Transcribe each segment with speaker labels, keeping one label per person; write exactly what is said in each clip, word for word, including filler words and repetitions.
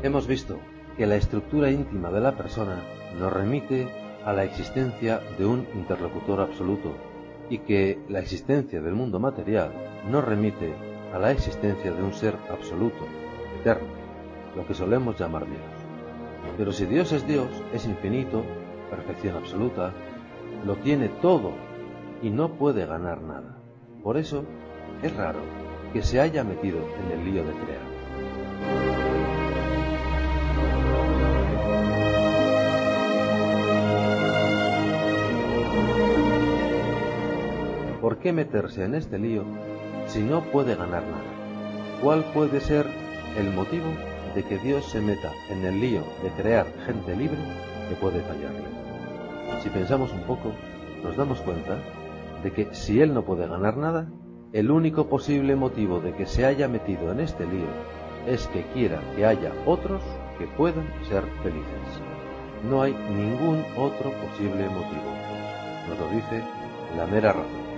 Speaker 1: Hemos visto que la estructura íntima de la persona nos remite a la existencia de un interlocutor absoluto y que la existencia del mundo material nos remite a la existencia de un ser absoluto, eterno, lo que solemos llamar Dios. Pero si Dios es Dios, es infinito, perfección absoluta, lo tiene todo y no puede ganar nada. Por eso es raro que se haya metido en el lío de crear. ¿Por qué meterse en este lío si no puede ganar nada? ¿Cuál puede ser el motivo de que Dios se meta en el lío de crear gente libre que puede fallarle? Si pensamos un poco, nos damos cuenta de que si Él no puede ganar nada, el único posible motivo de que se haya metido en este lío es que quiera que haya otros que puedan ser felices. No hay ningún otro posible motivo. Nos lo dice la mera razón.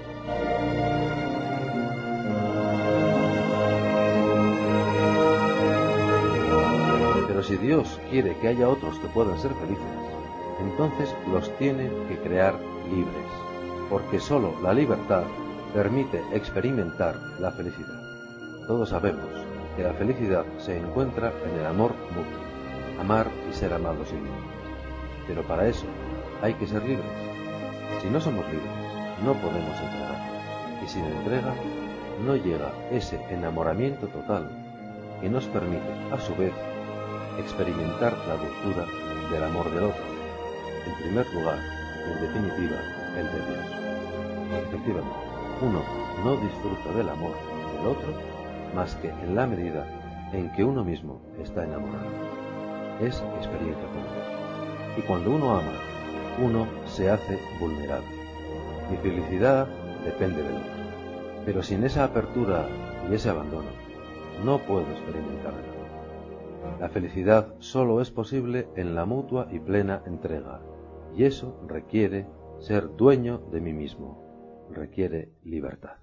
Speaker 1: Pero si Dios quiere que haya otros que puedan ser felices, entonces los tiene que crear libres, porque sólo la libertad permite experimentar la felicidad. Todos sabemos que la felicidad se encuentra en el amor mutuo, amar y ser amados sin límites. Pero para eso hay que ser libres. Si no somos libres, no podemos entregar. Y sin entrega no llega ese enamoramiento total que nos permite, a su vez, experimentar la dulzura del amor del otro, en primer lugar y en definitiva el de Dios. Efectivamente, uno no disfruta del amor del otro más que en la medida en que uno mismo está enamorado. Es experiencia común. Y cuando uno ama, uno se hace vulnerable. Mi felicidad depende del otro. Pero sin esa apertura y ese abandono, no puedo experimentarla. La felicidad solo es posible en la mutua y plena entrega, y eso requiere ser dueño de mí mismo, requiere libertad.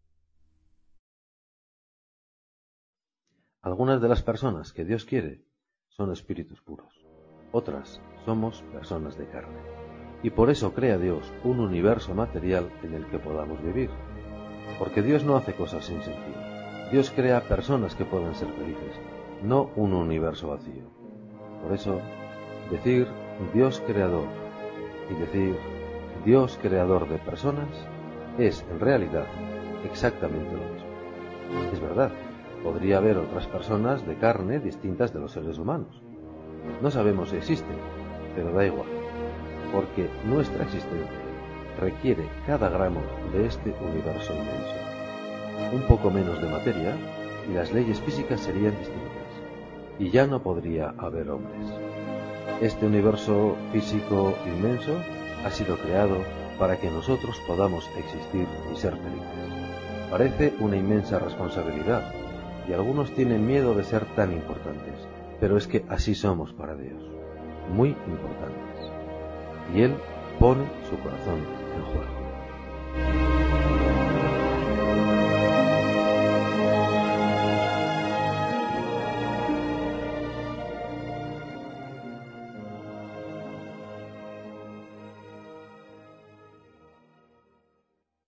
Speaker 1: Algunas de las personas que Dios quiere son espíritus puros, otras somos personas de carne, y por eso crea Dios un universo material en el que podamos vivir, porque Dios no hace cosas sin sentido. Dios crea personas que puedan ser felices, no un universo vacío. Por eso, decir Dios creador y decir Dios creador de personas es, en realidad, exactamente lo mismo. Es verdad, podría haber otras personas de carne distintas de los seres humanos. No sabemos si existen, pero da igual, porque nuestra existencia requiere cada gramo de este universo inmenso. Un poco menos de materia y las leyes físicas serían distintas, y ya no podría haber hombres. Este universo físico inmenso ha sido creado para que nosotros podamos existir y ser felices. Parece una inmensa responsabilidad, y algunos tienen miedo de ser tan importantes, pero es que así somos para Dios, muy importantes, y Él pone su corazón en juego.